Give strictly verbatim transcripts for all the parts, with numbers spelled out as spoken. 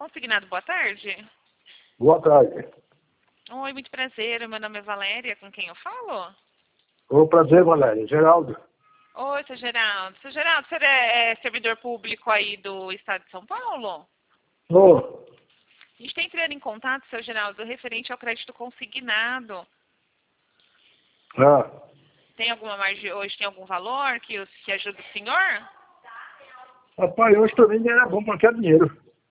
Consignado, boa tarde. Boa tarde. Oi, muito prazer. Meu nome é Valéria. Com quem eu falo? O prazer, Valéria. Geraldo. Oi, seu Geraldo. Seu Geraldo, você é, é servidor público aí do estado de São Paulo? Ô, A gente está entrando em contato, seu Geraldo, referente ao crédito consignado. ah, Tem alguma margem hoje? Tem algum valor que, os- que ajuda o senhor? rapaz, hoje também não era bom para qualquer dinheiro.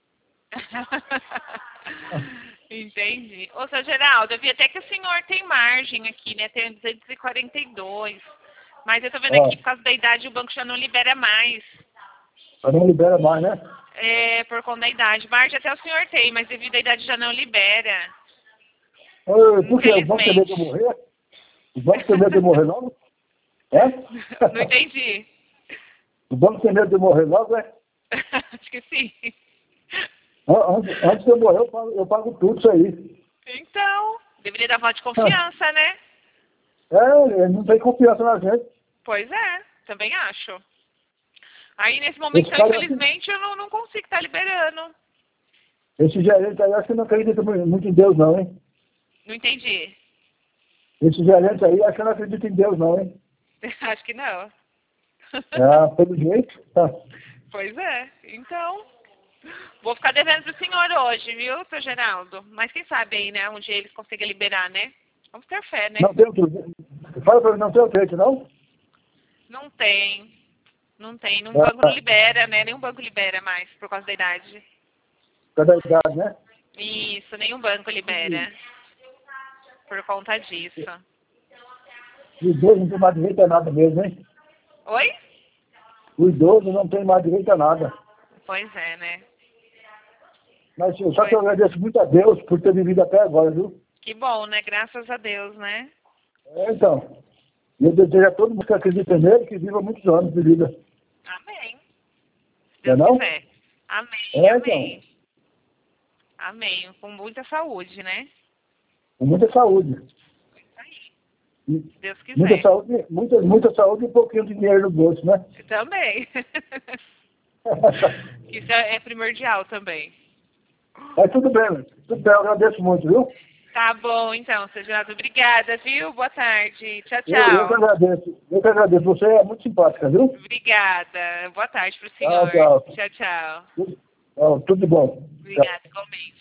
Entendi. Ô, seu Geraldo, eu vi até que o senhor tem margem aqui, né? Tem duzentos e quarenta e dois. Mas eu tô vendo aqui, por Ah, causa da idade, o banco já não libera mais. mas não libera mais, né? É, por conta da idade. Margem até o senhor tem, mas devido à idade já não libera. Ô, por quê? O banco tem medo de eu Infelizmente. morrer? O banco tem medo de eu morrer logo? É? Não entendi. O banco tem medo de eu morrer logo, é? Acho que sim. An- Antes, antes de eu morrer, eu pago, eu pago tudo isso aí. Então, deveria dar voto de confiança, né? É, ele não tem confiança na gente. Pois é, também acho. Aí, nesse momento, Esse então, cara, infelizmente, eu não, não consigo estar liberando. esse gerente aí, acho que não acredita mu- muito em Deus, não, hein? Não entendi. Esse gerente aí, acho que não acredita em Deus, não, hein? Acho que não. É, pelo jeito. Tá. Pois é. Então, vou ficar devendo pro senhor hoje, viu, seu Geraldo? Mas quem sabe aí, né, um dia eles conseguem liberar, né? Vamos ter fé, né? Não tem outro jeito. Fala pra mim, não tem outro jeito, não? Não tem. Não tem. Nenhum banco não libera, né? Nenhum banco libera mais por causa da idade. Cada idade, né? Isso, nenhum banco libera. Por conta disso. O idoso não tem mais direito a nada mesmo, hein? Oi? O idoso não tem mais direito a nada. Pois é, né? Mas eu só que eu agradeço muito a Deus por ter vivido até agora, viu? Que bom, né? Graças a Deus, né? É, então. Eu desejo a todo mundo que acredita nele que viva muitos anos de vida. Amém. Se Não é Deus não? quiser. Amém, É, amém. então. Amém. Com muita saúde, né? Com muita saúde. Isso aí. E Se Deus muita quiser. saúde, muita, muita saúde e um pouquinho de dinheiro no bolso, né? Eu também. Isso é é primordial também. Mas tudo bem, mano. Tudo bem, eu agradeço muito, viu? Tá bom, então, seu Geraldo. Obrigada, viu? Boa tarde. Tchau, Eu, eu que tchau. agradeço. Eu que agradeço. Você é muito simpática, viu? Obrigada. Boa tarde pro Tchau, senhor. tchau. Tchau, tchau. Tudo, ó, tudo bom. Tchau. Obrigada, igualmente.